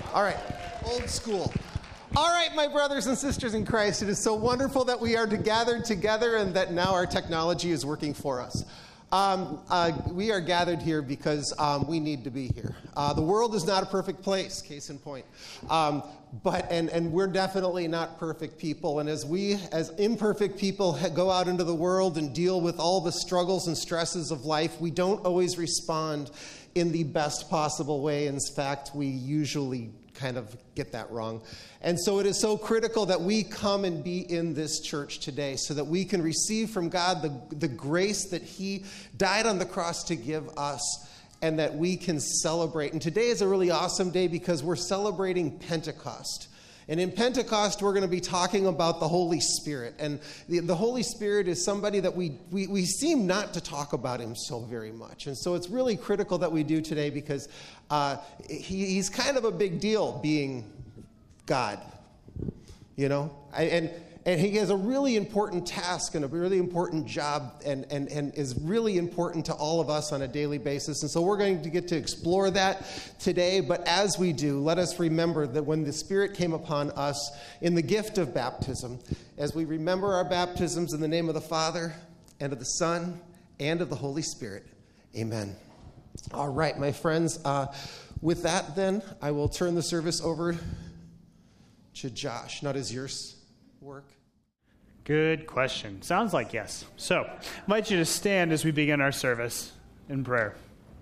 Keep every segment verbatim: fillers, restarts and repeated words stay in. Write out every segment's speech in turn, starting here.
All right, old school. All right, my brothers and sisters in Christ, it is so wonderful that we are gathered together and that now our technology is working for us. Um, uh, we are gathered here because um, we need to be here. Uh, the world is not a perfect place, case in point. Um, but and, and we're definitely not perfect people. And as we, as imperfect people, ha- go out into the world and deal with all the struggles and stresses of life, we don't always respond in the best possible way. In fact, we usually kind of get that wrong. And so it is so critical that we come and be in this church today so that we can receive from God the, the grace that he died on the cross to give us and that we can celebrate. And today is a really awesome day because we're celebrating Pentecost. And in Pentecost, we're going to be talking about the Holy Spirit. And the, the Holy Spirit is somebody that we, we, we seem not to talk about him so very much. And so it's really critical that we do today because uh, he, he's kind of a big deal being God, you know? I, and and he has a really important task and a really important job and, and, and is really important to all of us on a daily basis. And so we're going to get to explore that today. But as we do, let us remember that when the Spirit came upon us in the gift of baptism, as we remember our baptisms in the name of the Father and of the Son and of the Holy Spirit. Amen. All right, my friends. Uh, with that, then, I will turn the service over to Josh. Now, does yours work? Good question. Sounds like yes. So, I invite you to stand as we begin our service in prayer.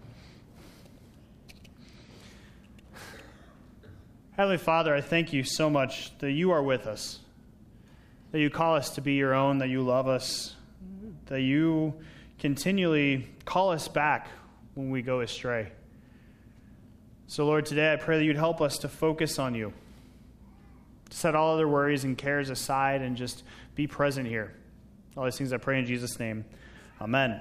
Heavenly Father, I thank you so much that you are with us, that you call us to be your own, that you love us, that you continually call us back when we go astray. So, Lord, today I pray that you'd help us to focus on you, set all other worries and cares aside and just be present here. All these things I pray in Jesus' name. Amen.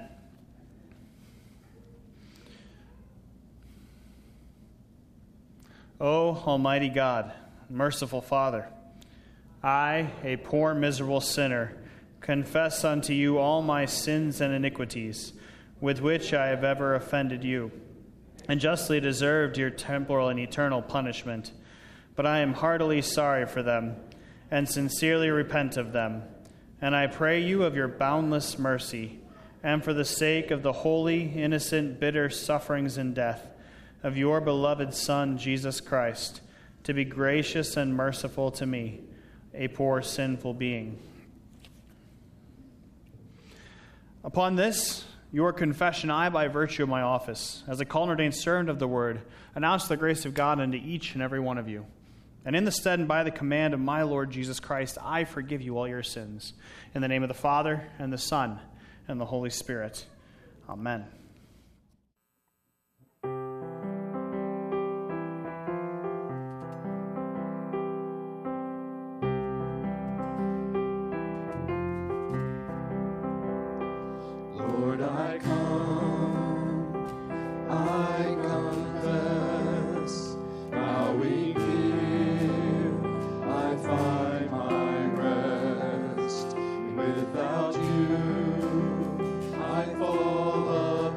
O Almighty God, merciful Father, I, a poor miserable sinner, confess unto you all my sins and iniquities with which I have ever offended you, and justly deserved your temporal and eternal punishment. But I am heartily sorry for them, and sincerely repent of them. And I pray you of your boundless mercy, and for the sake of the holy, innocent, bitter sufferings and death of your beloved Son, Jesus Christ, to be gracious and merciful to me, a poor sinful being. Upon this, your confession, I, by virtue of my office, as a called and ordained servant of the word, announce the grace of God unto each and every one of you. And in the stead and by the command of my Lord Jesus Christ, I forgive you all your sins. In the name of the Father, and the Son, and the Holy Spirit. Amen. Lord, I come, I confess, bowing I find my rest. Without you, I fall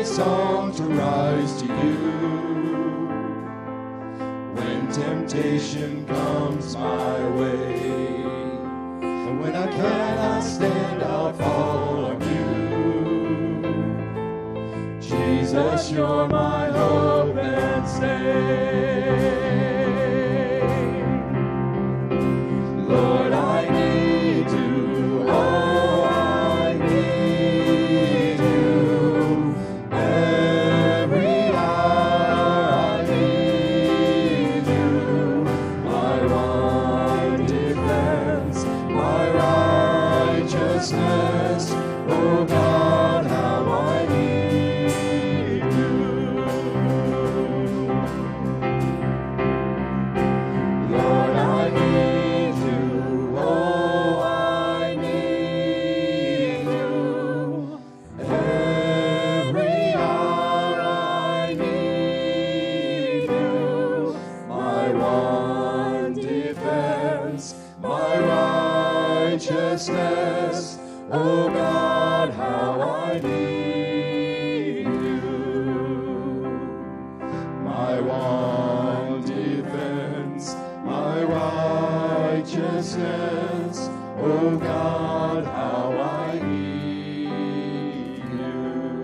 song to rise to you. When temptation comes my way, and when I cannot stand, I'll fall on you. Jesus, you're my hope and stay. Lord, I need you. Oh, I need you. Every hour I need you. My one defense, my righteousness. Oh God, how I need you. Lord, I need you. Oh, I need you. Every hour I need you. My one defense, my righteousness. Oh God, how I need you. My one defense, my righteousness. Oh God, how I need you.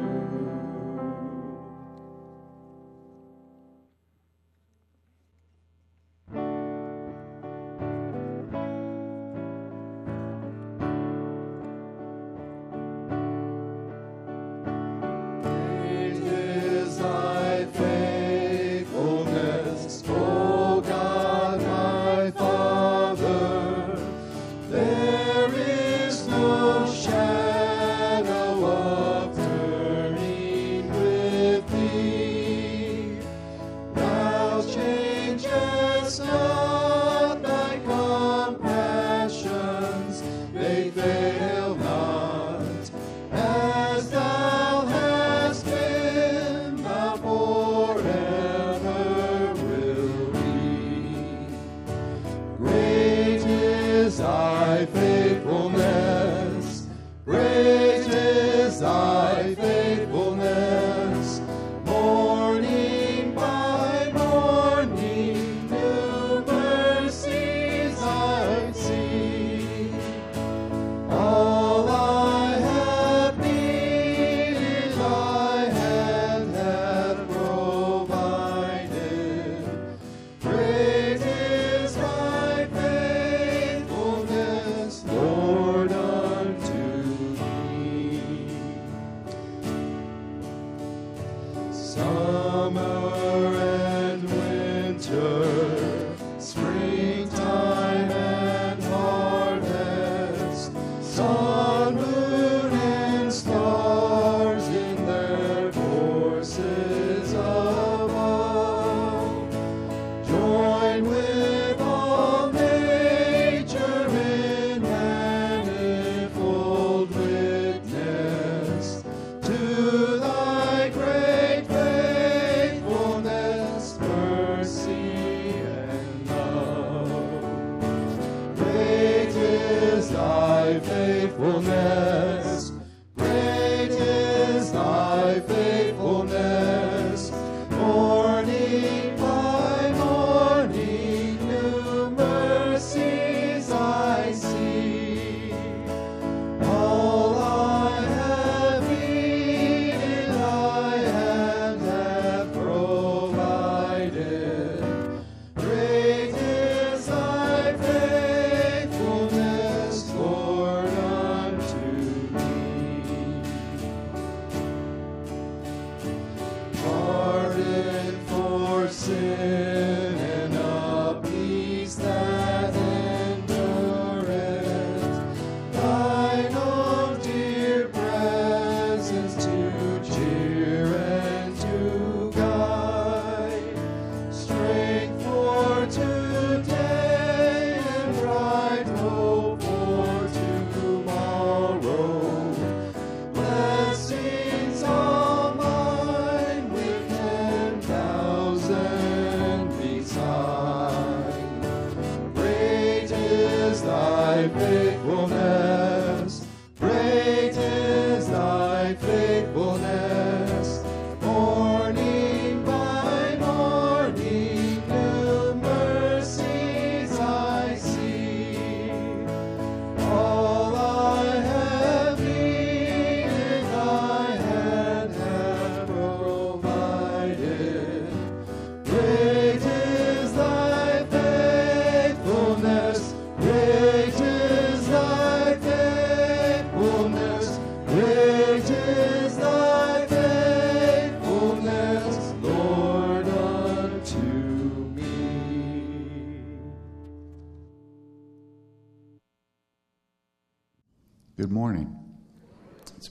Great is thy faithfulness, O God, my Father. There is no shadow of turning with thee. Thou changest not, thy compassions, they fail not. As thou hast been, thou forever will be. Great is thy faithfulness, great is thy faithfulness. Morning by morning, new mercies I see. All I have needed, thy hand hath provided. Great is thy faithfulness, Lord, unto me. Summer and winter, springtime and harvest, sun, moon, and stars in their courses above, join with all nature in manifold witness to thy great faithfulness, mercy, and love. Great is thy faithfulness, great is thy faithfulness. Morning by morning, new mercies I see. All I have needed, thy hand hath provided. Great is thy faithfulness, Lord, unto me.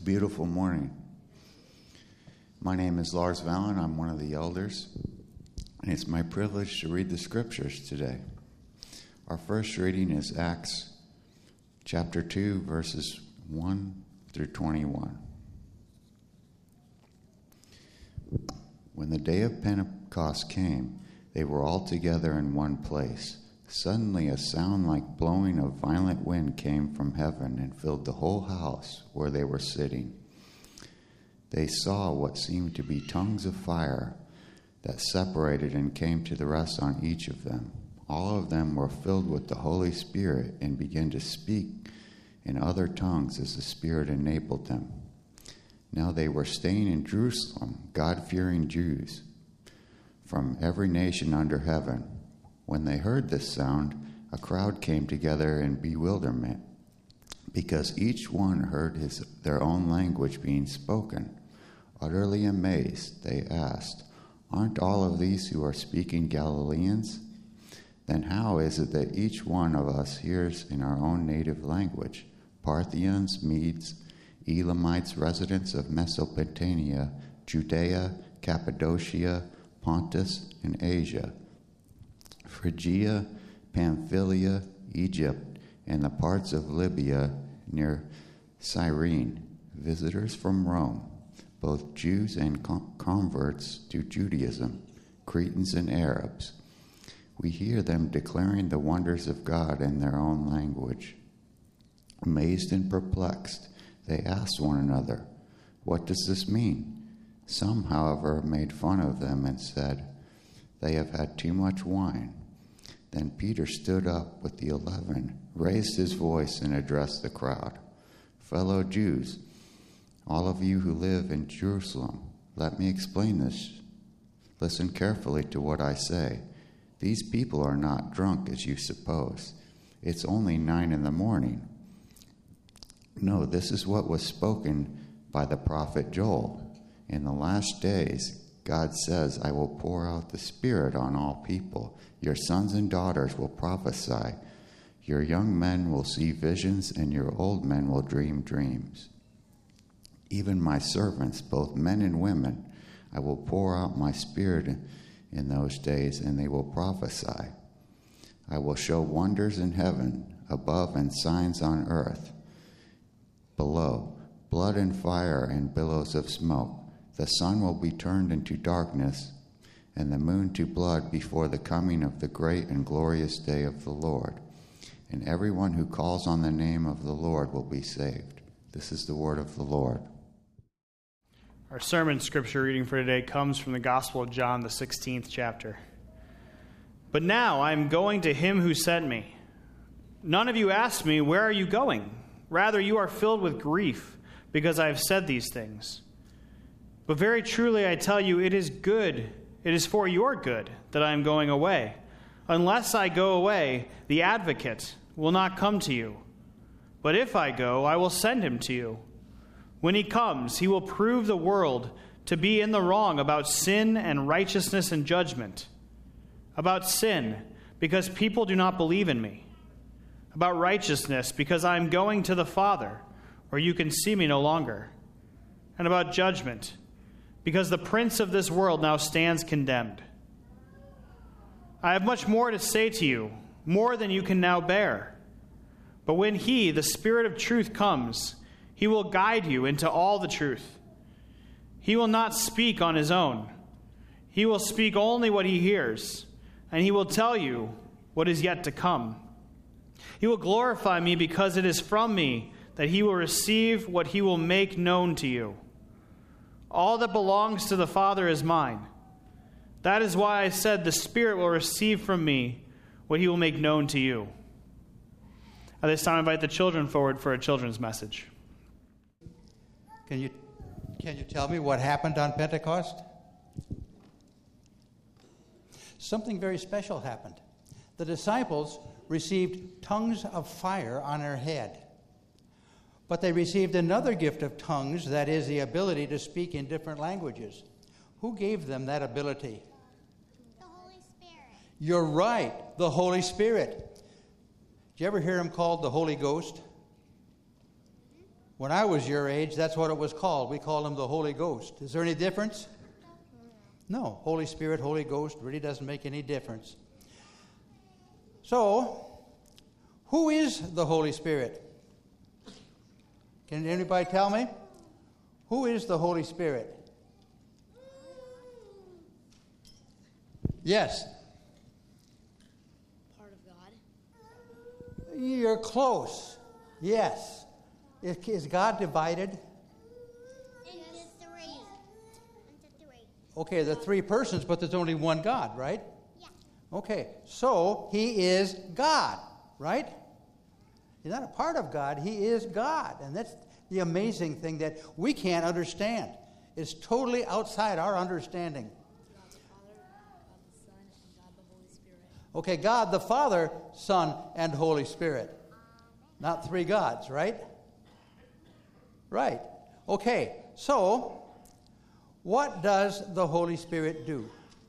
a beautiful morning. My name is Lars Valen. I'm one of the elders, and it's my privilege to read the scriptures today. Our first reading is Acts chapter two, verses one through twenty-one. When the day of Pentecost came, they were all together in one place. Suddenly a sound like blowing of violent wind came from heaven and filled the whole house where they were sitting. They saw what seemed to be tongues of fire that separated and came to rest on each of them. All of them were filled with the Holy Spirit and began to speak in other tongues as the Spirit enabled them. Now they were staying in Jerusalem, God-fearing Jews from every nation under heaven. When they heard this sound, a crowd came together in bewilderment, because each one heard his their own language being spoken. Utterly amazed, they asked, "Aren't all of these who are speaking Galileans? Then how is it that each one of us hears in our own native language? Parthians, Medes, Elamites, residents of Mesopotamia, Judea, Cappadocia, Pontus, and Asia, Phrygia, Pamphylia, Egypt, and the parts of Libya near Cyrene, visitors from Rome, both Jews and converts to Judaism, Cretans and Arabs. We hear them declaring the wonders of God in their own language." Amazed and perplexed, they asked one another, "What does this mean?" Some, however, made fun of them and said, "They have had too much wine." Then Peter stood up with the eleven, raised his voice, and addressed the crowd. "Fellow Jews, all of you who live in Jerusalem, let me explain this. Listen carefully to what I say. These people are not drunk as you suppose. It's only nine in the morning. No, this is what was spoken by the prophet Joel. In the last days, God says, I will pour out the Spirit on all people. Your sons and daughters will prophesy. Your young men will see visions, and your old men will dream dreams. Even my servants, both men and women, I will pour out my Spirit in those days, and they will prophesy. I will show wonders in heaven above and signs on earth below, blood and fire and billows of smoke. The sun will be turned into darkness, and the moon to blood before the coming of the great and glorious day of the Lord. And everyone who calls on the name of the Lord will be saved. This is the word of the Lord. Our sermon scripture reading for today comes from the Gospel of John, the sixteenth chapter. But now I am going to him who sent me. None of you asked me, where are you going? Rather, you are filled with grief because I have said these things. But very truly I tell you, it is good, it is for your good that I am going away. Unless I go away, the advocate will not come to you. But if I go, I will send him to you. When he comes, he will prove the world to be in the wrong about sin and righteousness and judgment. About sin, because people do not believe in me. About righteousness, because I am going to the Father, where you can see me no longer. And about judgment, because the prince of this world now stands condemned. I have much more to say to you, more than you can now bear. But when he, the Spirit of truth, comes, he will guide you into all the truth. He will not speak on his own. He will speak only what he hears, and he will tell you what is yet to come. He will glorify me because it is from me that he will receive what he will make known to you. All that belongs to the Father is mine. That is why I said the Spirit will receive from me what he will make known to you. At this time, I invite the children forward for a children's message. Can you, can you tell me what happened on Pentecost? Something very special happened. The disciples received tongues of fire on their head. But they received another gift of tongues, that is, the ability to speak in different languages. Who gave them that ability? The Holy Spirit. You're right, the Holy Spirit. Did you ever hear him called the Holy Ghost? When I was your age, that's what it was called. We call him the Holy Ghost. Is there any difference? No. Holy Spirit, Holy Ghost really doesn't make any difference. So, who is the Holy Spirit? Can anybody tell me? Who is the Holy Spirit? Yes. Part of God. You're close. Yes. Is, is God divided? Into three. Into three. Okay, the three persons, but there's only one God, right? Yeah. Okay, so he is God, right? He's not a part of God, he is God. And that's the amazing thing that we can't understand. It's totally outside our understanding. God the Father, God the Son, and God the Holy Spirit. Okay, God the Father, Son, and Holy Spirit. Not three gods, right? Right. Okay, so what does the Holy Spirit do?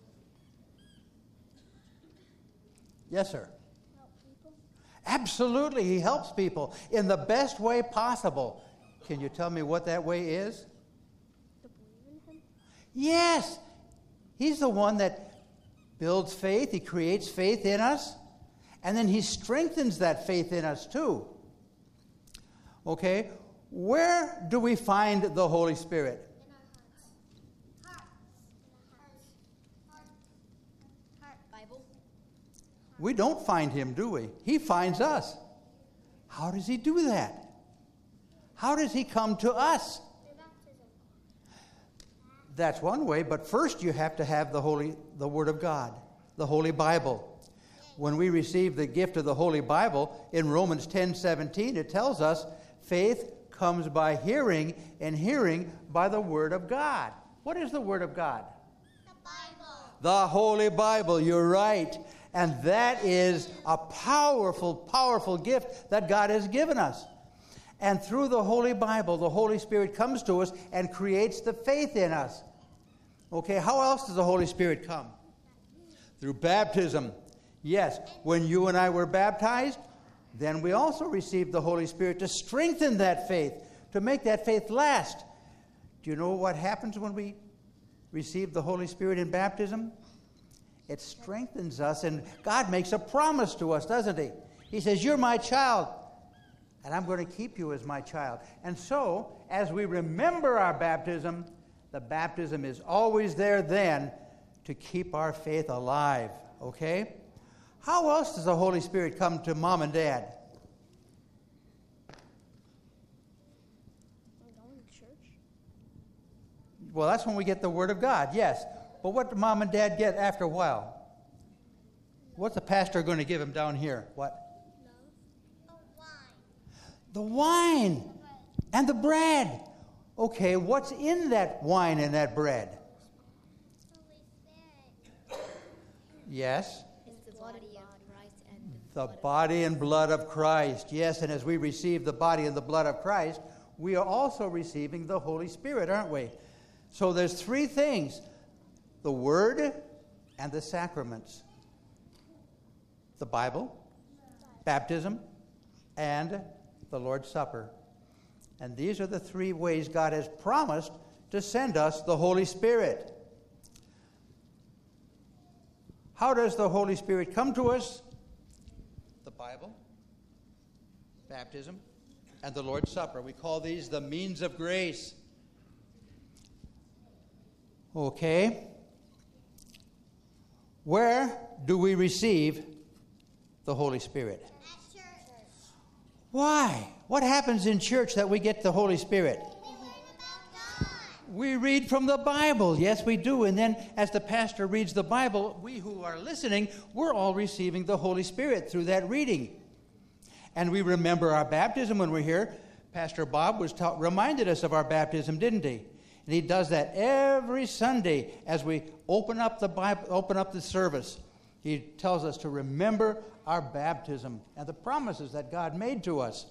Yes, sir. Help people. Absolutely, he helps people in the best way possible. Can you tell me what that way is? To believe in him. Yes, he's the one that builds faith. He creates faith in us, and then he strengthens that faith in us too. Okay, where do we find the Holy Spirit? In our hearts. Hearts. Heart. Heart. Bible. We don't find him, do we? He finds us. How does he do that? How does he come to us? Through baptism. That's one way, but first you have to have the holy the Word of God, the Holy Bible. When we receive the gift of the Holy Bible in Romans ten seventeen, it tells us faith comes by hearing, and hearing by the Word of God. What is the Word of God? The Bible. The Holy Bible, you're right. And that is a powerful, powerful gift that God has given us. And through the Holy Bible, the Holy Spirit comes to us and creates the faith in us. Okay, how else does the Holy Spirit come? Through baptism. Yes, when you and I were baptized, then we also received the Holy Spirit to strengthen that faith, to make that faith last. Do you know what happens when we receive the Holy Spirit in baptism? It strengthens us, and God makes a promise to us, doesn't he? He says, you're my child, and I'm going to keep you as my child. And so, as we remember our baptism, the baptism is always there then to keep our faith alive, okay? How else does the Holy Spirit come to mom and dad? Going to church. Well, that's when we get the Word of God, yes. But what do mom and dad get after a while? What's the pastor going to give them down here? What? Love. Oh, wine. The wine and the bread. Okay, what's in that wine and that bread? Holy Spirit. Yes, It's the body of Christ and the body and blood of Christ. Yes, and as we receive the body and the blood of Christ, we are also receiving the Holy Spirit, aren't we? So there's three things: the Word and the sacraments. The Bible, baptism, and the Lord's Supper. And these are the three ways God has promised to send us the Holy Spirit. How does the Holy Spirit come to us? The Bible, baptism, and the Lord's Supper. We call these the means of grace. Okay. Where do we receive the Holy Spirit? At church. Why? What happens in church that we get the Holy Spirit? We learn about God. We read from the Bible. Yes, we do. And then as the pastor reads the Bible, we who are listening, we're all receiving the Holy Spirit through that reading. And we remember our baptism when we're here. Pastor Bob was ta- reminded us of our baptism, didn't he? And he does that every Sunday as we open up the Bible, open up the service. He tells us to remember our baptism and the promises that God made to us.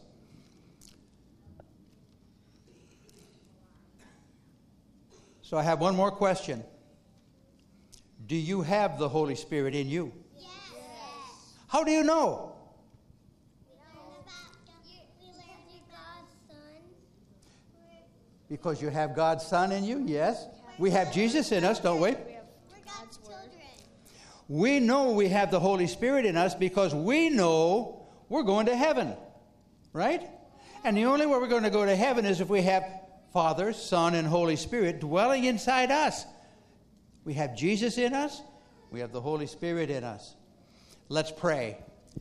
So I have one more question. Do you have the Holy Spirit in you? Yes. How do you know? We learn about God. We learn that God's Son Because you have God's Son in you, yes. We have Jesus in us, don't we? We're God's children. We know we have the Holy Spirit in us because we know we're going to heaven, right? And the only way we're going to go to heaven is if we have Father, Son, and Holy Spirit dwelling inside us. We have Jesus in us. We have the Holy Spirit in us. Let's pray.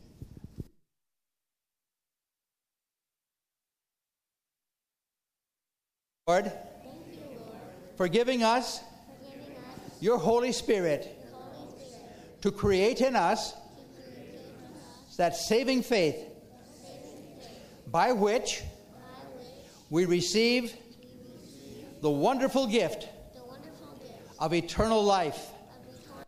Lord, Thank you, Lord, for giving us for giving us your Holy Spirit the Holy Spirit to create in us to create in us that saving faith saving faith, by which by which we receive we receive the wonderful gift the wonderful gift of eternal life, of eternal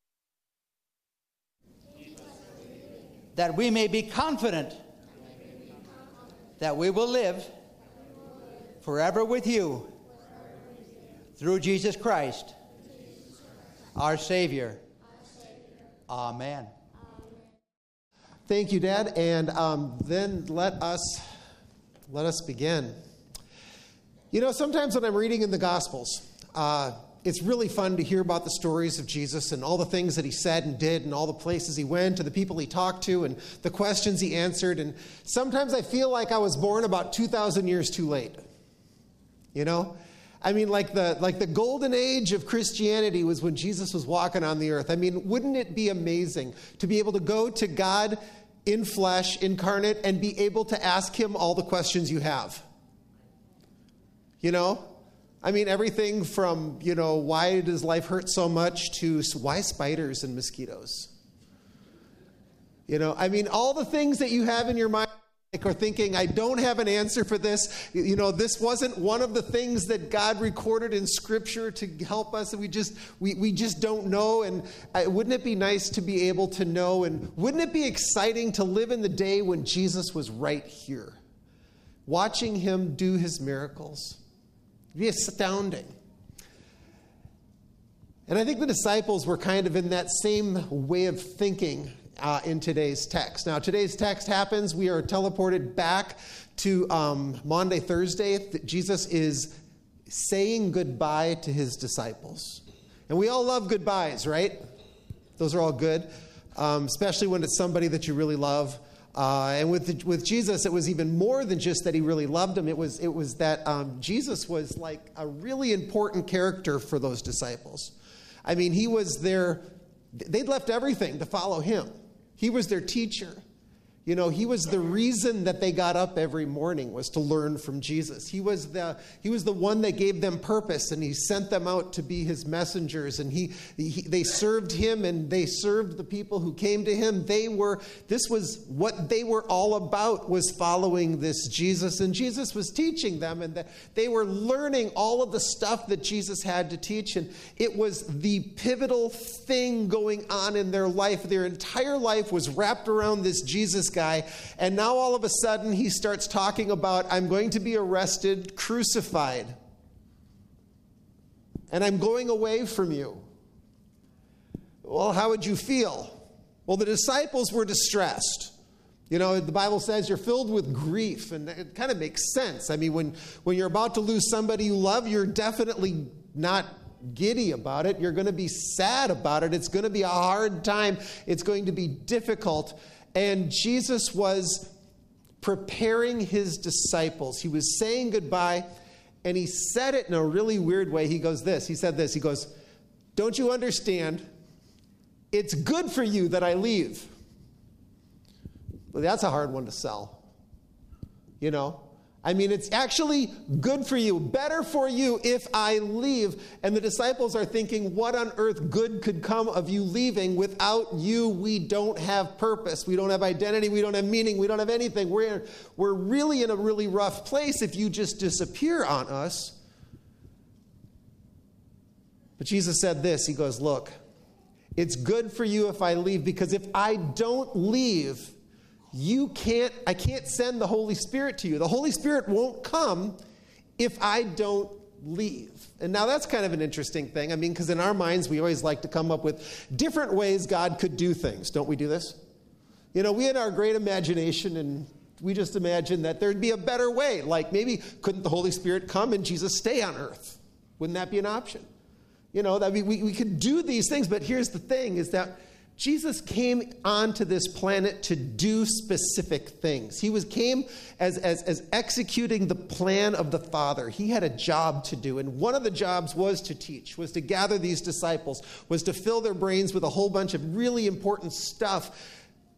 that we may be confident that we will live forever with you through Jesus Christ, our Savior. Amen. Thank you, Dad. And um, then let us let us begin. You know, sometimes when I'm reading in the Gospels, uh, it's really fun to hear about the stories of Jesus and all the things that he said and did and all the places he went and the people he talked to and the questions he answered. And sometimes I feel like I was born about two thousand years too late. You know? I mean, like the like the golden age of Christianity was when Jesus was walking on the earth. I mean, wouldn't it be amazing to be able to go to God in flesh, incarnate, and be able to ask him all the questions you have? You know? I mean, everything from, you know, why does life hurt so much to why spiders and mosquitoes? You know, I mean, all the things that you have in your mind or thinking, I don't have an answer for this. You know, this wasn't one of the things that God recorded in Scripture to help us, and we just we, we just don't know. And uh, wouldn't it be nice to be able to know? And wouldn't it be exciting to live in the day when Jesus was right here, watching him do his miracles? It'd be astounding. And I think the disciples were kind of in that same way of thinking Uh, in today's text. Now, today's text happens, we are teleported back to um, Maundy, Thursday. Jesus is saying goodbye to his disciples. And we all love goodbyes, right? Those are all good, um, especially when it's somebody that you really love. Uh, and with the, with Jesus, it was even more than just that he really loved him. It was, it was that um, Jesus was like a really important character for those disciples. I mean, he was their, they'd left everything to follow him. He was their teacher. You know, he was the reason that they got up every morning was to learn from Jesus. He was the he was the one that gave them purpose, and he sent them out to be his messengers. And he, he they served him, and they served the people who came to him. They were this was what they were all about, was following this Jesus, and Jesus was teaching them, and that they were learning all of the stuff that Jesus had to teach. And it was the pivotal thing going on in their life. Their entire life was wrapped around this Jesus guy, and now all of a sudden he starts talking about, I'm going to be arrested, crucified, and I'm going away from you. Well, how would you feel? Well, the disciples were distressed. You know, the Bible says you're filled with grief, and it kind of makes sense. I mean, when, when you're about to lose somebody you love, you're definitely not giddy about it. You're going to be sad about it. It's going to be a hard time. It's going to be difficult. And Jesus was preparing his disciples. He was saying goodbye, and he said it in a really weird way. He goes this. He said this. He goes, don't you understand? It's good for you that I leave. Well, that's a hard one to sell. You know? I mean, it's actually good for you, better for you if I leave. And the disciples are thinking, what on earth good could come of you leaving? Without you, we don't have purpose. We don't have identity. We don't have meaning. We don't have anything. We're, we're really in a really rough place if you just disappear on us. But Jesus said this. He goes, look, it's good for you if I leave, because if I don't leave, You can't, I can't send the Holy Spirit to you. The Holy Spirit won't come if I don't leave. And now that's kind of an interesting thing. I mean, because in our minds, we always like to come up with different ways God could do things. Don't we do this? You know, we had our great imagination, and we just imagine that there'd be a better way. Like maybe couldn't the Holy Spirit come and Jesus stay on earth? Wouldn't that be an option? You know, that we, we, we could do these things, but here's the thing is that Jesus came onto this planet to do specific things. He was came as, as, as executing the plan of the Father. He had a job to do, and one of the jobs was to teach, was to gather these disciples, was to fill their brains with a whole bunch of really important stuff.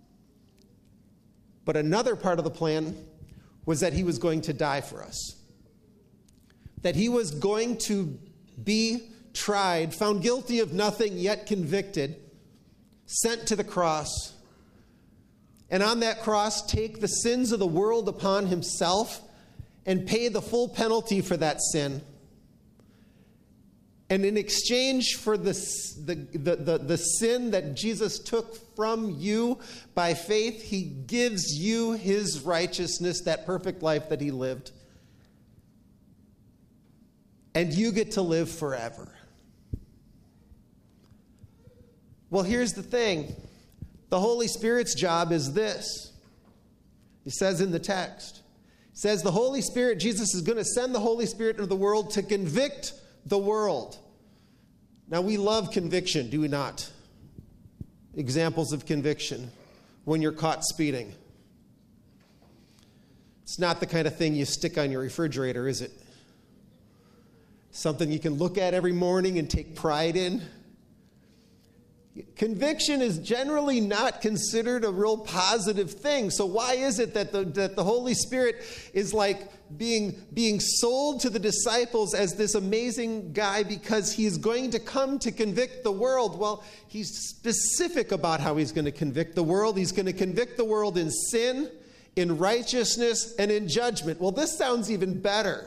But another part of the plan was that he was going to die for us. That he was going to be tried, found guilty of nothing, yet convicted, sent to the cross, and on that cross take the sins of the world upon himself and pay the full penalty for that sin. And in exchange for the, the, the, the, the sin that Jesus took from you by faith, he gives you his righteousness, that perfect life that he lived. And you get to live forever. Well, here's the thing. The Holy Spirit's job is this. He says in the text. It says the Holy Spirit, Jesus is going to send the Holy Spirit into the world to convict the world. Now, we love conviction, do we not? Examples of conviction. When you're caught speeding. It's not the kind of thing you stick on your refrigerator, is it? Something you can look at every morning and take pride in. Conviction is generally not considered a real positive thing. So why is it that the, that the Holy Spirit is like being, being sold to the disciples as this amazing guy because he's going to come to convict the world? Well, he's specific about how he's going to convict the world. He's going to convict the world in sin, in righteousness, and in judgment. Well, this sounds even better.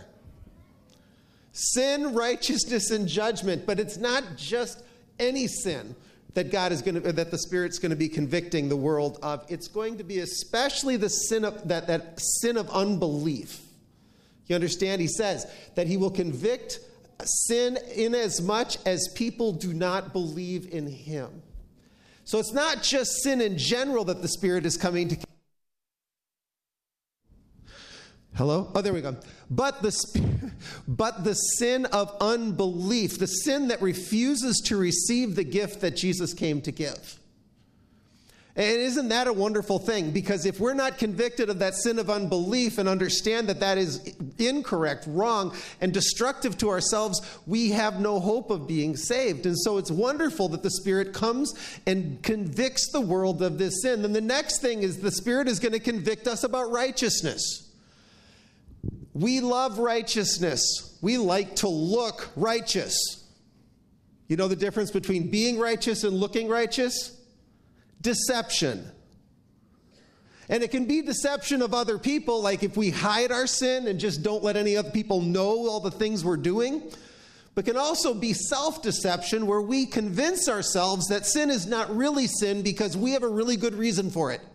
Sin, righteousness, and judgment. But it's not just any sin that God is going to, that the Spirit's going to be convicting the world of. It's going to be especially the sin of that, that sin of unbelief. You understand? He says that he will convict sin in as much as people do not believe in him. So it's not just sin in general that the Spirit is coming to. Hello? Oh, there we go. But the, but the sin of unbelief, the sin that refuses to receive the gift that Jesus came to give. And isn't that a wonderful thing? Because if we're not convicted of that sin of unbelief and understand that that is incorrect, wrong, and destructive to ourselves, we have no hope of being saved. And so it's wonderful that the Spirit comes and convicts the world of this sin. Then the next thing is the Spirit is going to convict us about righteousness. We love righteousness. We like to look righteous. You know the difference between being righteous and looking righteous? Deception. And it can be deception of other people, like if we hide our sin and just don't let any other people know all the things we're doing. But can also be self-deception where we convince ourselves that sin is not really sin because we have a really good reason for it.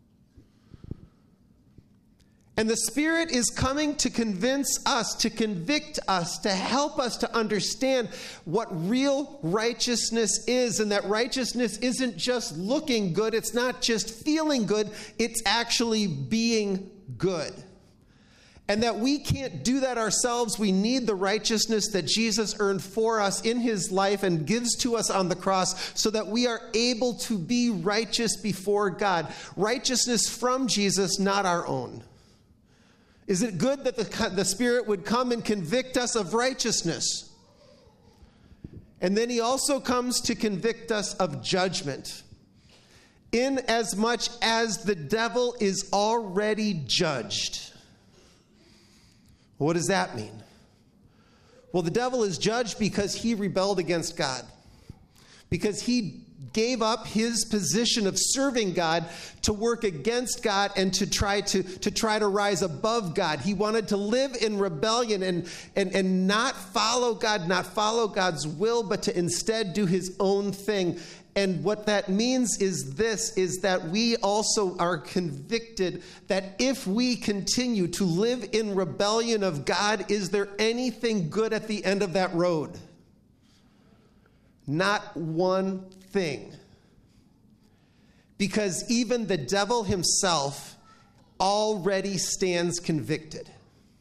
And the Spirit is coming to convince us, to convict us, to help us to understand what real righteousness is. And that righteousness isn't just looking good. It's not just feeling good. It's actually being good. And that we can't do that ourselves. We need the righteousness that Jesus earned for us in his life and gives to us on the cross so that we are able to be righteous before God. Righteousness from Jesus, not our own. Is it good that the, the Spirit would come and convict us of righteousness? And then he also comes to convict us of judgment. In as much as the devil is already judged. What does that mean? Well, the devil is judged because he rebelled against God. Because he gave up his position of serving God to work against God and to try to, to try to rise above God. He wanted to live in rebellion and, and, and not follow God, not follow God's will, but to instead do his own thing. And what that means is this, is that we also are convicted that if we continue to live in rebellion of God, is there anything good at the end of that road? Not one thing. Because even the devil himself already stands convicted.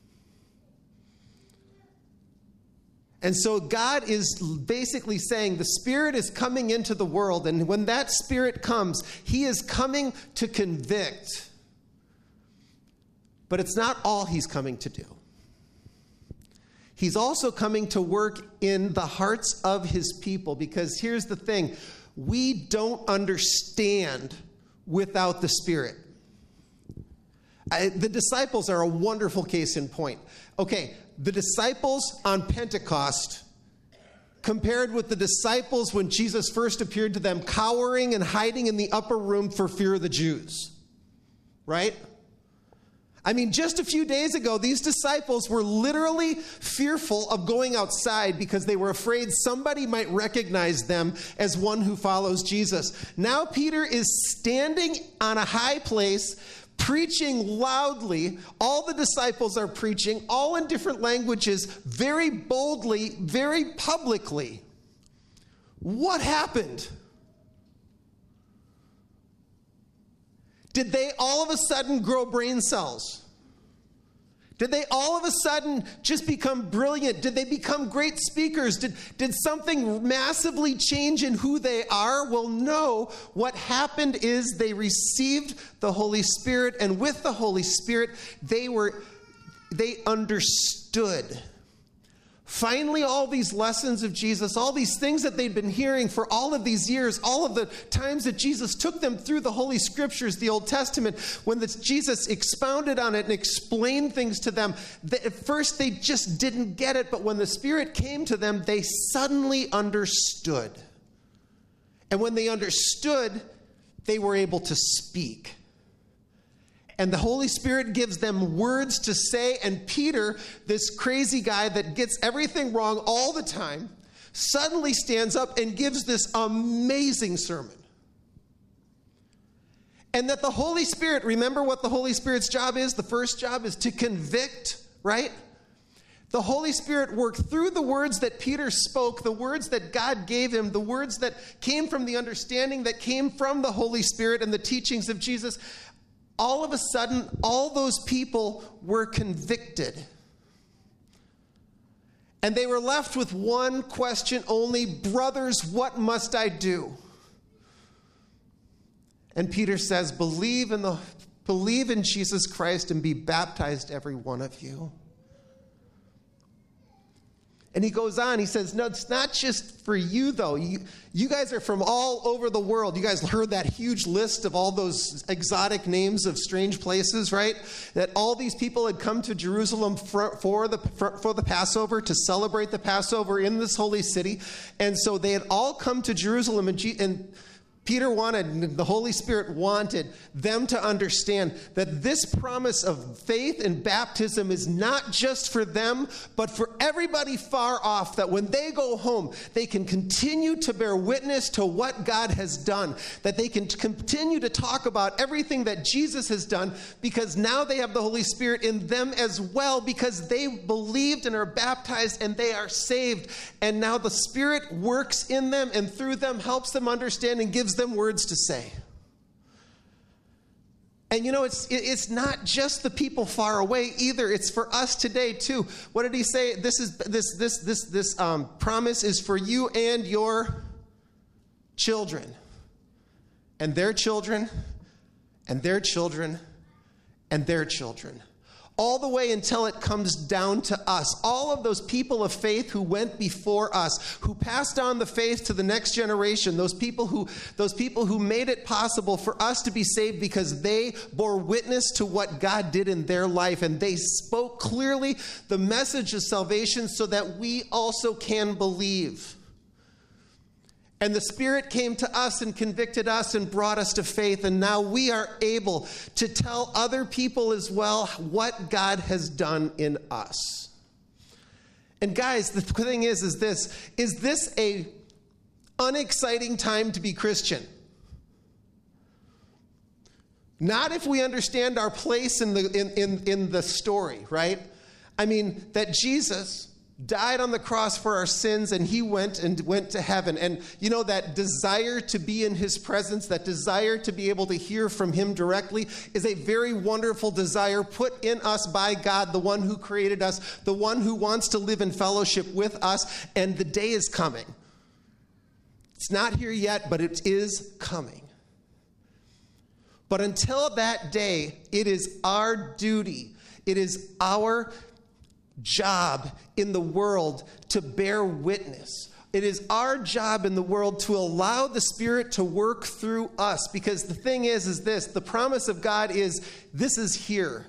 And so God is basically saying the Spirit is coming into the world, and when that Spirit comes, he is coming to convict. But it's not all he's coming to do. He's also coming to work in the hearts of his people, because here's the thing, we don't understand without the Spirit. I, the disciples are a wonderful case in point. Okay, the disciples on Pentecost compared with the disciples when Jesus first appeared to them, cowering and hiding in the upper room for fear of the Jews. Right? I mean, just a few days ago, these disciples were literally fearful of going outside because they were afraid somebody might recognize them as one who follows Jesus. Now Peter is standing on a high place, preaching loudly. All the disciples are preaching, all in different languages, very boldly, very publicly. What happened? Did they all of a sudden grow brain cells? Did they all of a sudden just become brilliant? Did they become great speakers? Did, did something massively change in who they are? Well, no. What happened is they received the Holy Spirit, and with the Holy Spirit, they were, they understood. Finally, all these lessons of Jesus, all these things that they'd been hearing for all of these years, all of the times that Jesus took them through the Holy Scriptures, the Old Testament, when the, Jesus expounded on it and explained things to them, they, at first they just didn't get it, but when the Spirit came to them, they suddenly understood. And when they understood, they were able to speak. And the Holy Spirit gives them words to say, and Peter, this crazy guy that gets everything wrong all the time, suddenly stands up and gives this amazing sermon. And that the Holy Spirit, remember what the Holy Spirit's job is? The first job is to convict, right? The Holy Spirit worked through the words that Peter spoke, the words that God gave him, the words that came from the understanding that came from the Holy Spirit and the teachings of Jesus. All of a sudden, all those people were convicted. And they were left with one question only, brothers, what must I do? And Peter says, believe in the believe in Jesus Christ and be baptized, every one of you. And he goes on, he says, no, it's not just for you, though. You, you guys are from all over the world. You guys heard that huge list of all those exotic names of strange places, right? That all these people had come to Jerusalem for, for, the, for, for the Passover, to celebrate the Passover in this holy city. And so they had all come to Jerusalem, and, G, and Peter wanted, the Holy Spirit wanted them to understand that this promise of faith and baptism is not just for them, but for everybody far off, that when they go home, they can continue to bear witness to what God has done, that they can continue to talk about everything that Jesus has done, because now they have the Holy Spirit in them as well, because they believed and are baptized and they are saved. And now the Spirit works in them and through them, helps them understand and gives them words to say. And you know, it's it's not just the people far away either. It's for us today too. What did he say? This is this this this this um, promise is for you and your children, and their children, and their children, and their children. All the way until it comes down to us. All of those people of faith who went before us, who passed on the faith to the next generation, those people who those people who made it possible for us to be saved because they bore witness to what God did in their life, and they spoke clearly the message of salvation so that we also can believe. And the Spirit came to us and convicted us and brought us to faith. And now we are able to tell other people as well what God has done in us. And guys, the thing is, is this, is this a unexciting time to be Christian? Not if we understand our place in the, in, in, in the story, right? I mean, that Jesus died on the cross for our sins, and he went and went to heaven. And you know, that desire to be in his presence, that desire to be able to hear from him directly, is a very wonderful desire put in us by God, the one who created us, the one who wants to live in fellowship with us. And the day is coming. It's not here yet, but it is coming. But until that day, it is our duty, it is our job in the world to bear witness. It is our job in the world to allow the Spirit to work through us, because the thing is, is this, the promise of God is, this is here.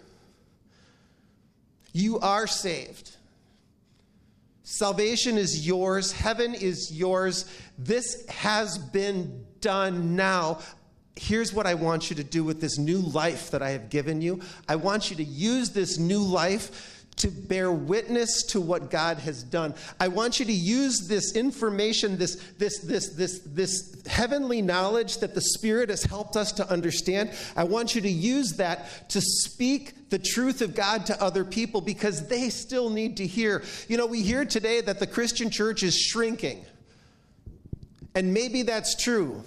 You are saved. Salvation is yours. Heaven is yours. This has been done now. Here's what I want you to do with this new life that I have given you. I want you to use this new life to bear witness to what God has done. I want you to use this information, this, this, this, this, this heavenly knowledge that the Spirit has helped us to understand. I want you to use that to speak the truth of God to other people, because they still need to hear. You know, we hear today that the Christian church is shrinking. And maybe that's true.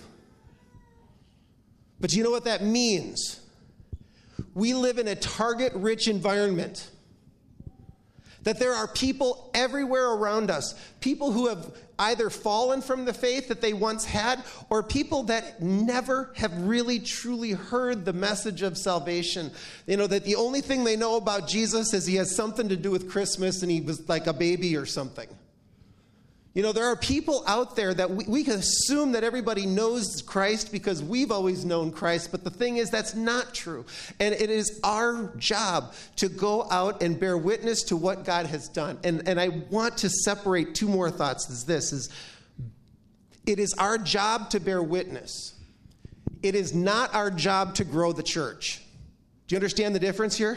But you know what that means? We live in a target-rich environment. That there are people everywhere around us, people who have either fallen from the faith that they once had, or people that never have really truly heard the message of salvation. You know, that the only thing they know about Jesus is he has something to do with Christmas and he was like a baby or something. You know, there are people out there that we, we can assume that everybody knows Christ because we've always known Christ, but the thing is that's not true. And it is our job to go out and bear witness to what God has done. And, and I want to separate two more thoughts as this, is it is our job to bear witness. It is not our job to grow the church. Do you understand the difference here?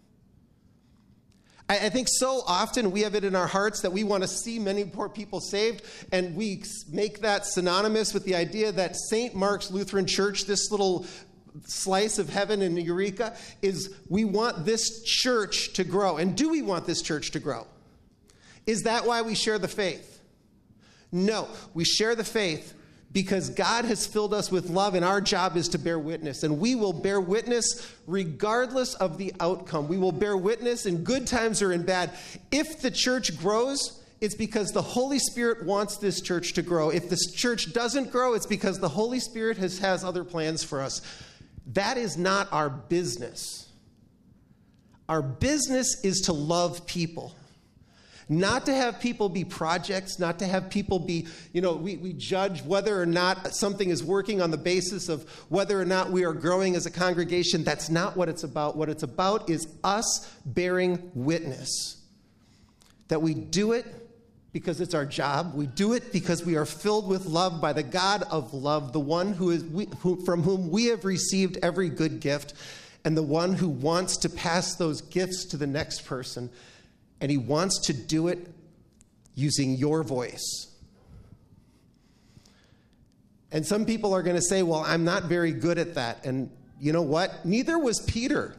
I think so often we have it in our hearts that we want to see many poor people saved, and we make that synonymous with the idea that Saint Mark's Lutheran Church, this little slice of heaven in Eureka, is we want this church to grow. And do we want this church to grow? Is that why we share the faith? No, we share the faith because God has filled us with love, and our job is to bear witness. And we will bear witness regardless of the outcome. We will bear witness in good times or in bad. If the church grows, it's because the Holy Spirit wants this church to grow. If this church doesn't grow, it's because the Holy Spirit has, has other plans for us. That is not our business. Our business is to love people. Not to have people be projects, not to have people be, you know, we, we judge whether or not something is working on the basis of whether or not we are growing as a congregation. That's not what it's about. What it's about is us bearing witness. That we do it because it's our job. We do it because we are filled with love by the God of love, the one who is we, who, from whom we have received every good gift, and the one who wants to pass those gifts to the next person. And he wants to do it using your voice. And some people are going to say, well, I'm not very good at that. And you know what? Neither was Peter.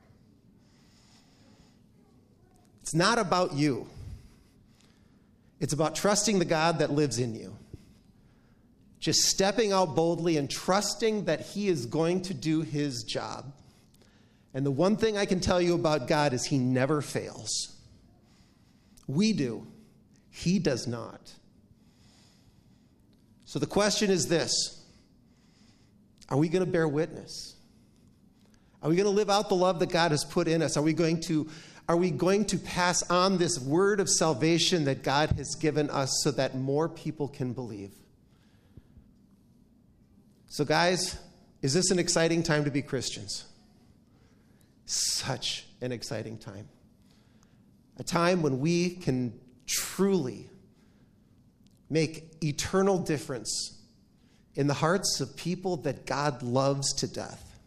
It's not about you. It's about trusting the God that lives in you. Just stepping out boldly and trusting that he is going to do his job. And the one thing I can tell you about God is he never fails. We do. He does not. So the question is this: are we going to bear witness? Are we going to live out the love that God has put in us? Are we going to, are we going to pass on this word of salvation that God has given us so that more people can believe? So guys, is this an exciting time to be Christians? Such an exciting time. A time when we can truly make eternal difference in the hearts of people that God loves to death.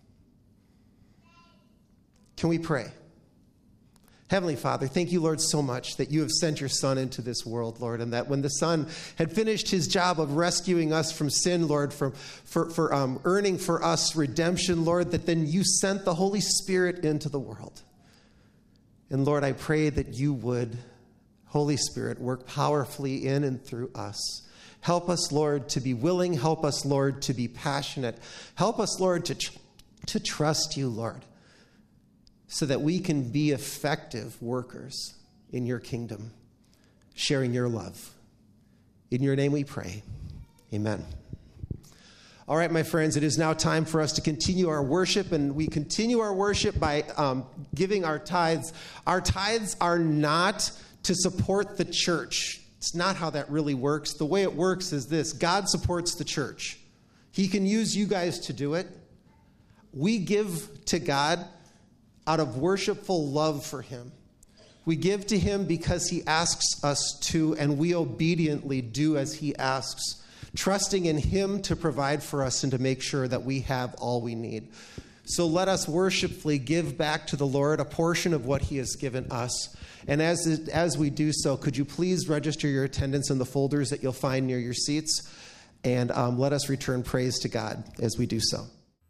Can we pray? Heavenly Father, thank you, Lord, so much that you have sent your Son into this world, Lord, and that when the Son had finished his job of rescuing us from sin, Lord, from, for, for um, earning for us redemption, Lord, that then you sent the Holy Spirit into the world. And Lord, I pray that you would Holy Spirit, work powerfully in and through us. Help us, Lord, to be willing. Help us, Lord, to be passionate. Help us, Lord, to, tr- to trust you, Lord, so that we can be effective workers in your kingdom, sharing your love. In your name we pray. Amen. All right, my friends, it is now time for us to continue our worship, and we continue our worship by um, giving our tithes. Our tithes are not to support the church. It's not how that really works. The way it works is this: God supports the church. He can use you guys to do it. We give to God out of worshipful love for him. We give to him because he asks us to, and we obediently do as he asks, trusting in him to provide for us and to make sure that we have all we need. So let us worshipfully give back to the Lord a portion of what he has given us. And as, as we do so, could you please register your attendance in the folders that you'll find near your seats? And um, let us return praise to God as we do so.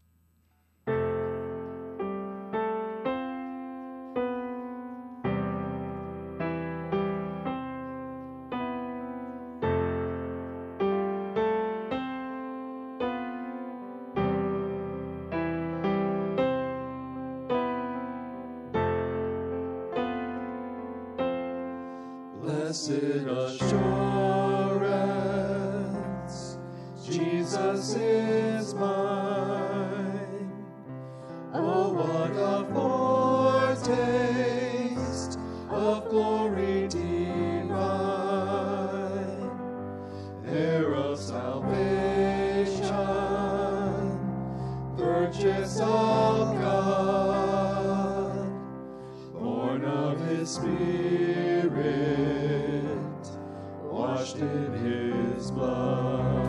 Blessed assurance, Jesus is mine. Oh, what a foretaste of glory divine, heir of salvation, purchase of God, born of his Spirit, washed in his blood.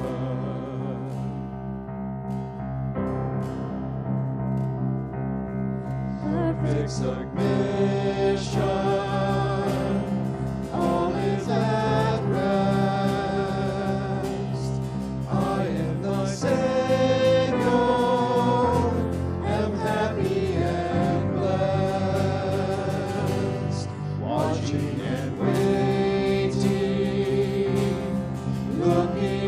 Perfect submission, all is at rest. I am thy Savior, am happy and blessed, watching and waiting, looking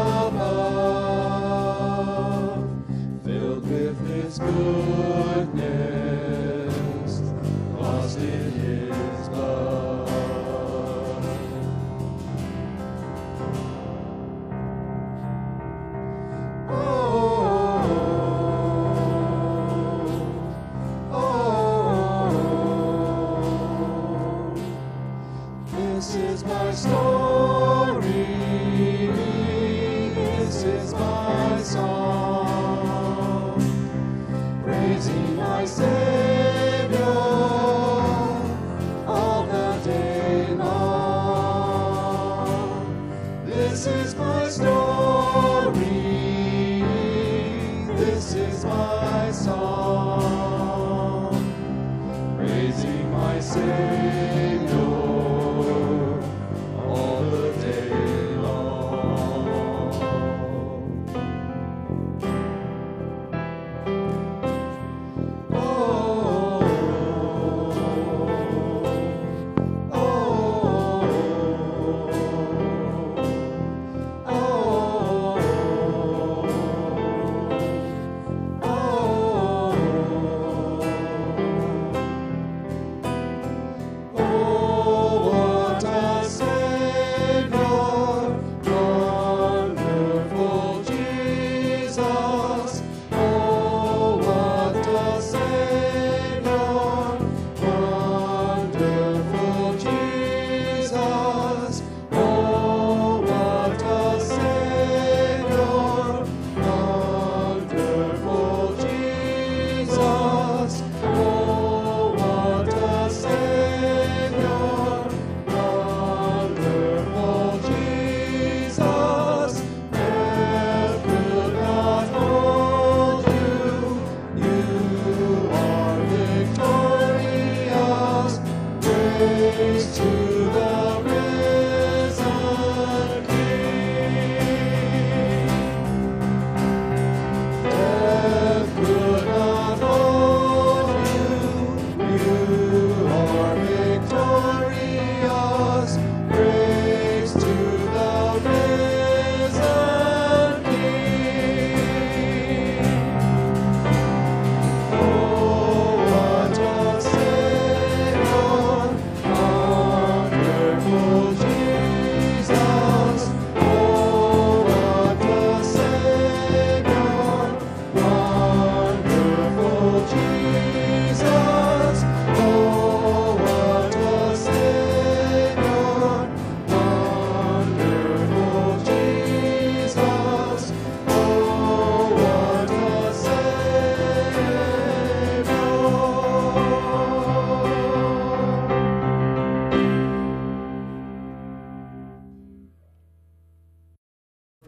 above, filled with his goodness, lost in his blood. Oh, oh, oh, this is my story, this is my song, praising my Savior all the day long. This is my story, this is my song, praising my Savior all the day long. Oh, oh, oh, oh,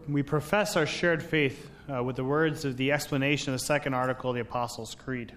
we profess our shared faith uh, with the words of the explanation of the second article of the Apostles' Creed.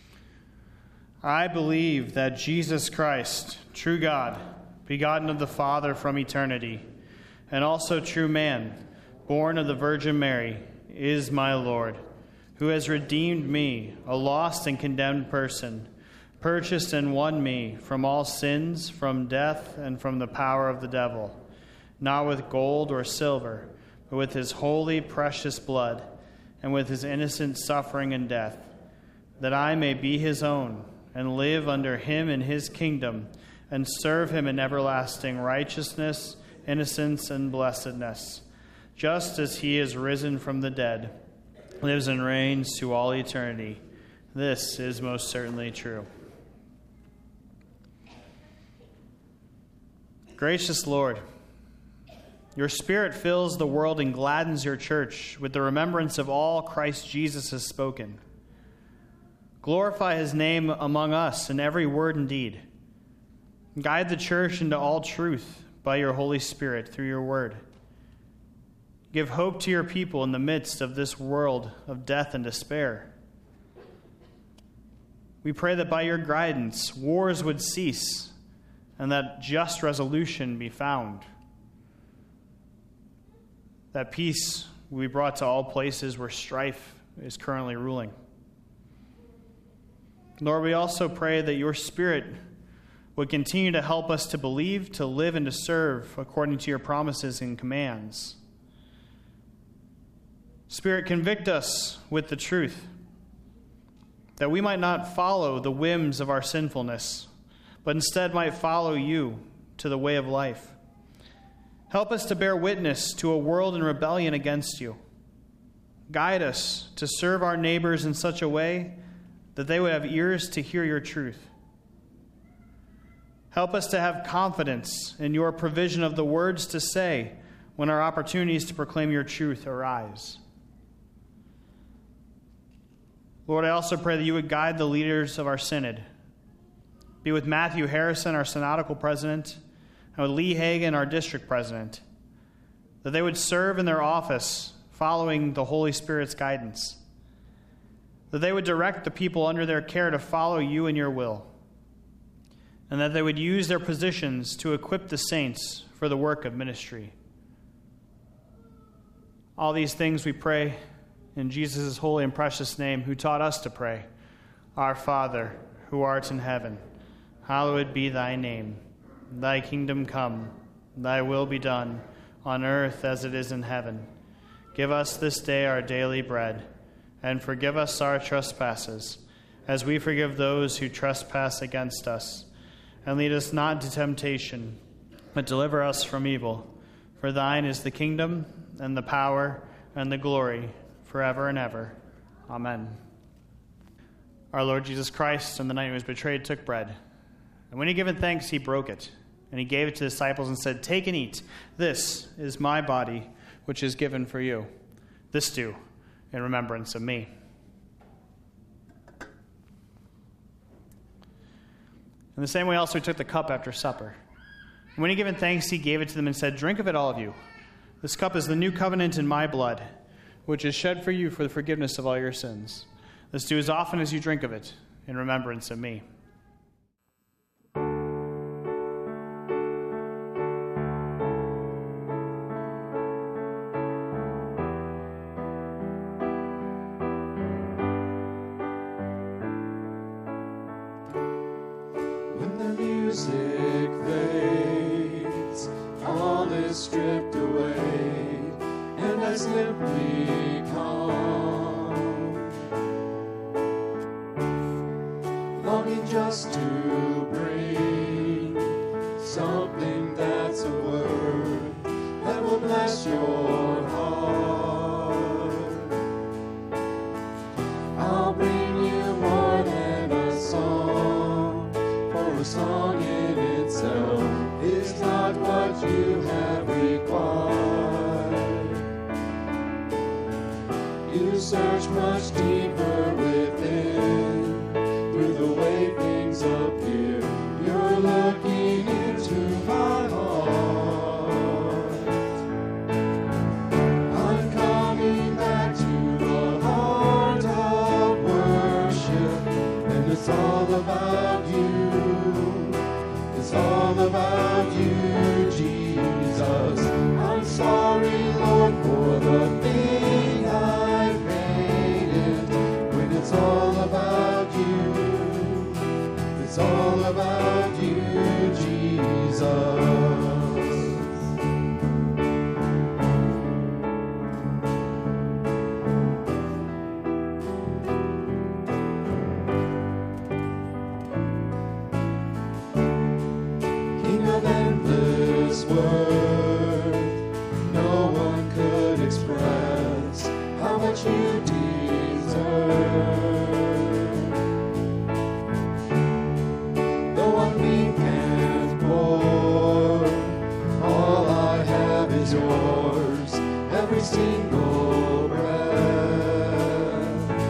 I believe that Jesus Christ, true God, begotten of the Father from eternity, and also true man, born of the Virgin Mary, is my Lord, who has redeemed me, a lost and condemned person, purchased and won me from all sins, from death, and from the power of the devil, not with gold or silver, but with his holy, precious blood, and with his innocent suffering and death, that I may be his own, and live under him in his kingdom, and serve him in everlasting righteousness, innocence, and blessedness, just as he is risen from the dead, lives and reigns to all eternity. This is most certainly true. Gracious Lord, your Spirit fills the world and gladdens your church with the remembrance of all Christ Jesus has spoken. Glorify his name among us in every word and deed. Guide the church into all truth by your Holy Spirit through your word. Give hope to your people in the midst of this world of death and despair. We pray that by your guidance, wars would cease and that just resolution be found. That peace will be brought to all places where strife is currently ruling. Lord, we also pray that your Spirit would continue to help us to believe, to live, and to serve according to your promises and commands. Spirit, convict us with the truth, that we might not follow the whims of our sinfulness, but instead might follow you to the way of life. Help us to bear witness to a world in rebellion against you. Guide us to serve our neighbors in such a way that they would have ears to hear your truth. Help us to have confidence in your provision of the words to say when our opportunities to proclaim your truth arise. Lord, I also pray that you would guide the leaders of our synod. Be with Matthew Harrison, our synodical president, and with Lee Hagan, our district president, that they would serve in their office following the Holy Spirit's guidance, that they would direct the people under their care to follow you and your will, and that they would use their positions to equip the saints for the work of ministry. All these things we pray in Jesus' holy and precious name, who taught us to pray, Our Father, who art in heaven, hallowed be thy name. Thy kingdom come, thy will be done, on earth as it is in heaven. Give us this day our daily bread, and forgive us our trespasses, as we forgive those who trespass against us. And lead us not into temptation, but deliver us from evil. For thine is the kingdom, and the power, and the glory, forever and ever. Amen. Our Lord Jesus Christ, on the night he was betrayed, took bread. And when he had given thanks, he broke it. And he gave it to the disciples and said, Take and eat. This is my body, which is given for you. This do in remembrance of me. In the same way also he took the cup after supper. And when he had given thanks, he gave it to them and said, Drink of it, all of you. This cup is the new covenant in my blood, which is shed for you for the forgiveness of all your sins. This do as often as you drink of it in remembrance of me. When the music fades, all is stripped away, and I simply come, longing just to bring something that's a word that will bless your heart. I'll bring you more than a song, for a song in itself is not what you have required. You search much deeper within, through the way things appear. You're looking into my heart. is yours, every single breath.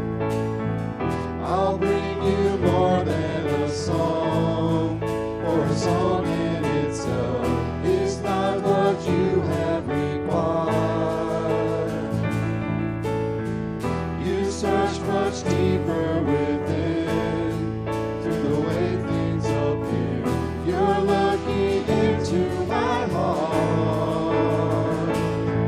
I'll bring you more than a song, for a song in itself is not what you have required. You search much deeper within, through the way things appear. You're looking into my heart.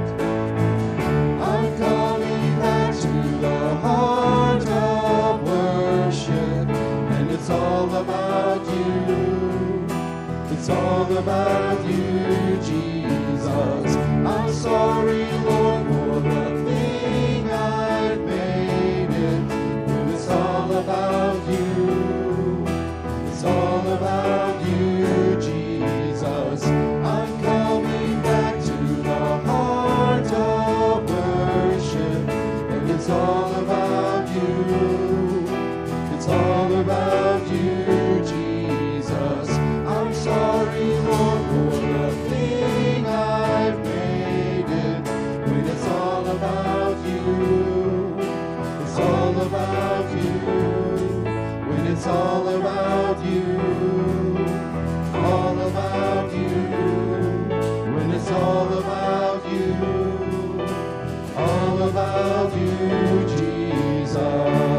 I'm coming back to the heart of worship, and it's all about you. It's all about you, Jesus. I'm sorry, Lord, for the thing I've made it. When it's all about you, it's all about you, Jesus. I'm coming back to the heart of worship, and it's all about you. It's all about you, Jesus. I'm sorry, Lord, for the thing I've made it. When it's all about you, it's all about you. When it's all about you, all about you. When it's all about you, all about you, Jesus.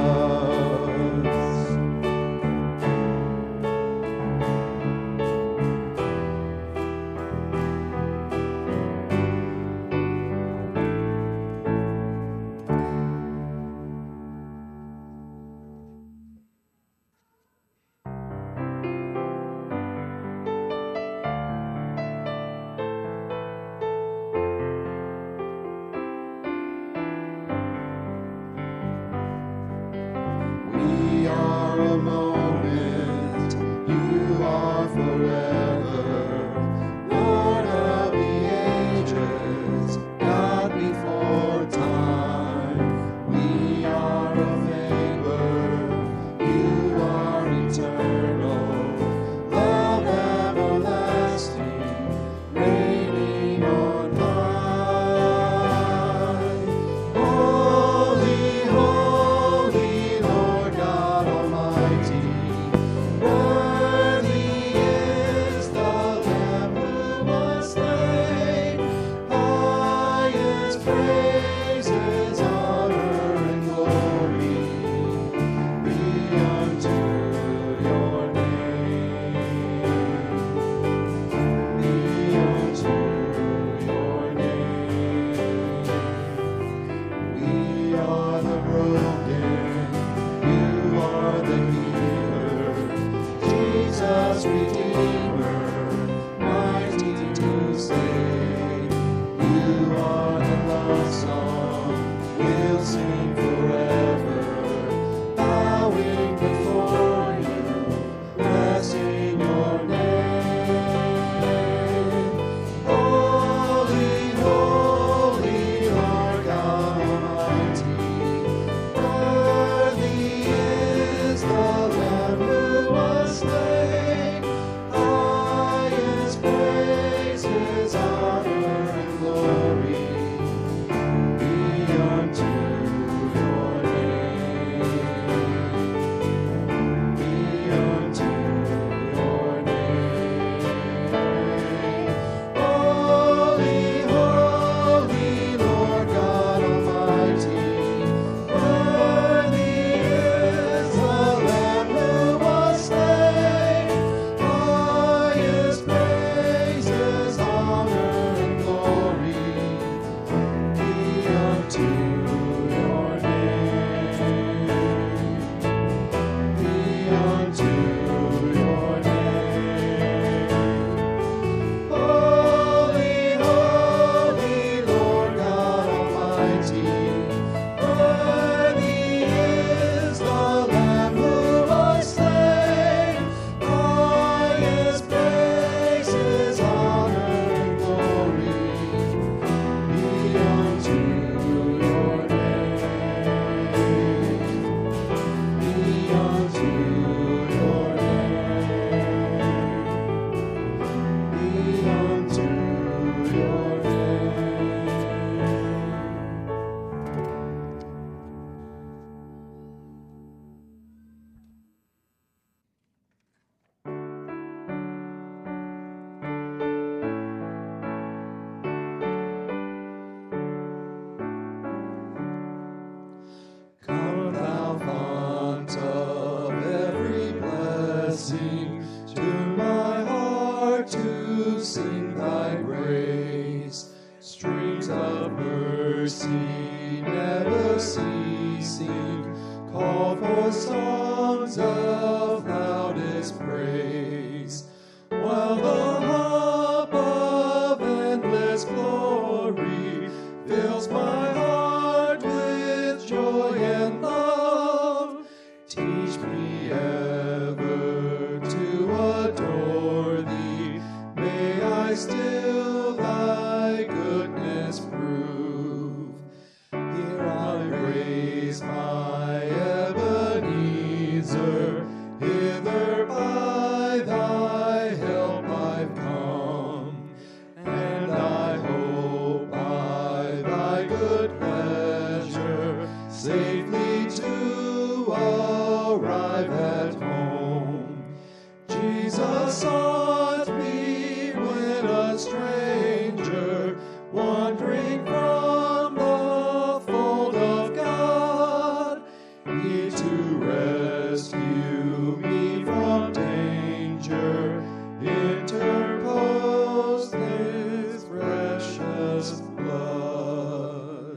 mercy never ceasing, call for songs of loudest praise, while the hub of endless glory fills my heart with joy and love. Teach me ever to adore thee, may I still thy goodness prove. Here I raise my Ebenezer, hither by thy help I've come, and I hope by thy good pleasure safely to arrive at home. Jesus sought me when a stranger, wandering from the fold of God, he to rescue me from danger interposed his precious blood.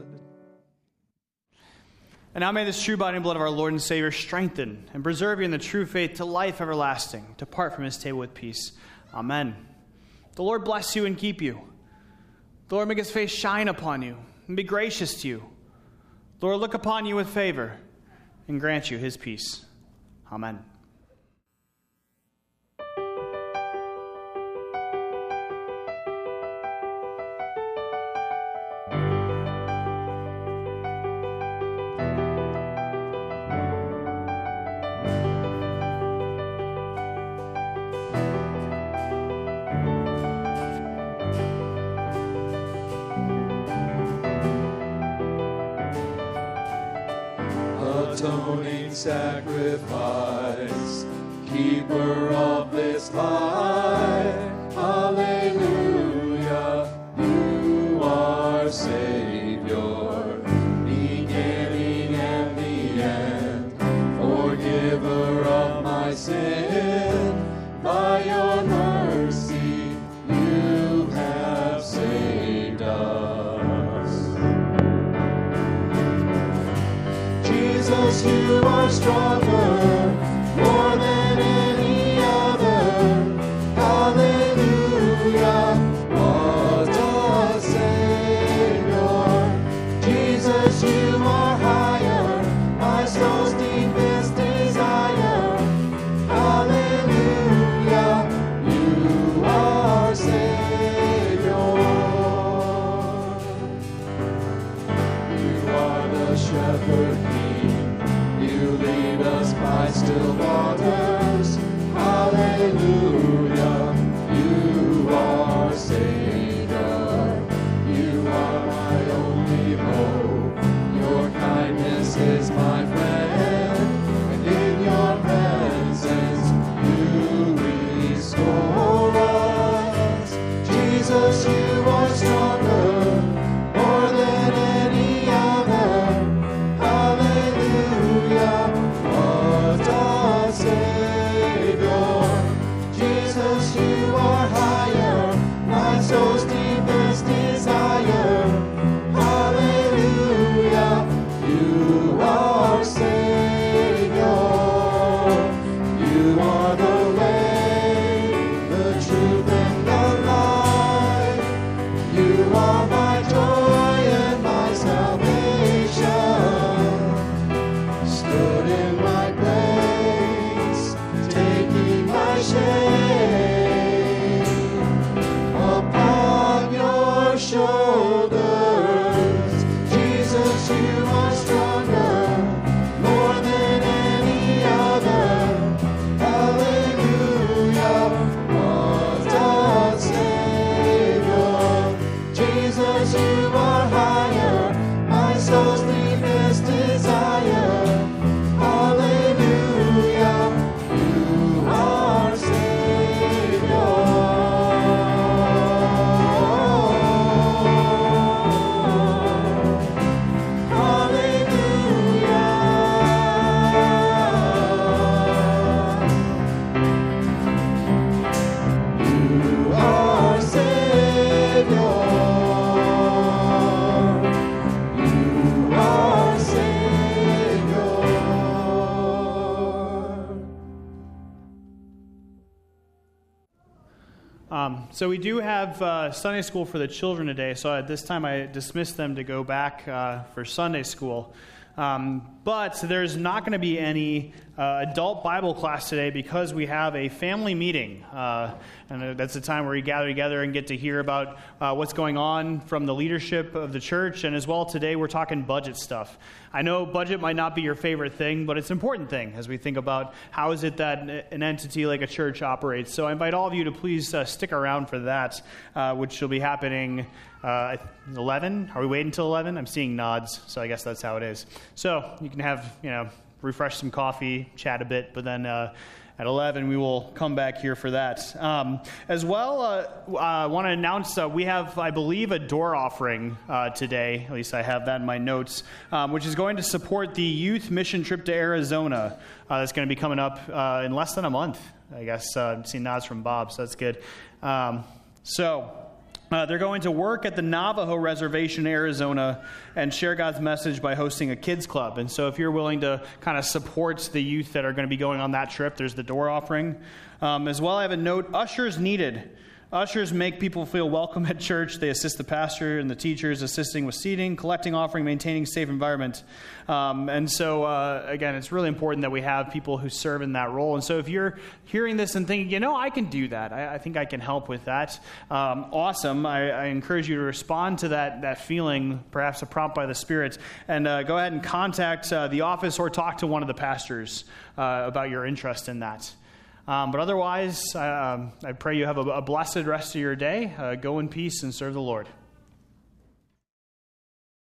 And now may this true body and blood of our Lord and Savior strengthen and preserve you in the true faith to life everlasting. Depart from his table with peace. Amen. The Lord bless you and keep you. The Lord make his face shine upon you and be gracious to you. The Lord look upon you with favor and grant you his peace. Amen. Atoning sacrifice, keeper of this life, hallelujah, you are Savior, beginning and the end, forgiver of my sin, by your mercy you have saved us. Jesus, you are stronger, more than any other. Hallelujah, what a Savior. Jesus, you are higher, my soul's deepest desire. Hallelujah, you are Savior. You are the shepherd king, you lead us by still waters. Hallelujah, you are Savior. You are my only hope. Your kindness is my friend, and in your presence you restore us. Jesus, you are stronger, more than any other. Hallelujah, what a Savior. Jesus, you are higher, my soul's deepest desire. Hallelujah, you are Savior. You are the way, the truth, and the life. You are my joy and my salvation. Stood in my place, taking my shame upon your shoulders. Jesus, you are stronger, more than any other. Hallelujah, what a Savior. Jesus, you are higher, my soul's deepest desire. Hallelujah, you are Savior. so we do have uh, Sunday school for the children today. So at this time, I dismissed them to go back uh, for Sunday school. Um, but there's not going to be any uh, adult Bible class today because we have a family meeting. Uh, and that's a time where we gather together and get to hear about uh, what's going on from the leadership of the church. And as well, today we're talking budget stuff. I know budget might not be your favorite thing, but it's an important thing as we think about how is it that an entity like a church operates. So I invite all of you to please uh, stick around for that, uh, which will be happening uh, eleven. Are we waiting until eleven? I'm seeing nods, so I guess that's how it is. So you can have, you know, refresh some coffee, chat a bit, but then uh, at eleven, we will come back here for that. Um, as well, uh, I want to announce uh, we have, I believe, a door offering uh, today. At least I have that in my notes, um, which is going to support the youth mission trip to Arizona. Uh, that's going to be coming up uh, in less than a month, I guess. Uh, I'm seeing nods from Bob, so that's good. Um, so... Uh, they're going to work at the Navajo Reservation in Arizona and share God's message by hosting a kids club. And so if you're willing to kind of support the youth that are going to be going on that trip, there's the door offering. Um, as well, I have a note, ushers needed. Ushers make people feel welcome at church. They assist the pastor and the teachers, assisting with seating, collecting offering, maintaining a safe environment. Um, and so, uh, again, it's really important that we have people who serve in that role. And so if you're hearing this and thinking, you know, I can do that, I, I think I can help with that, um, awesome. I, I encourage you to respond to that, that feeling, perhaps a prompt by the Spirit, and uh, go ahead and contact uh, the office or talk to one of the pastors uh, about your interest in that. Um, but otherwise, um, I pray you have a, a blessed rest of your day. Uh, go in peace and serve the Lord.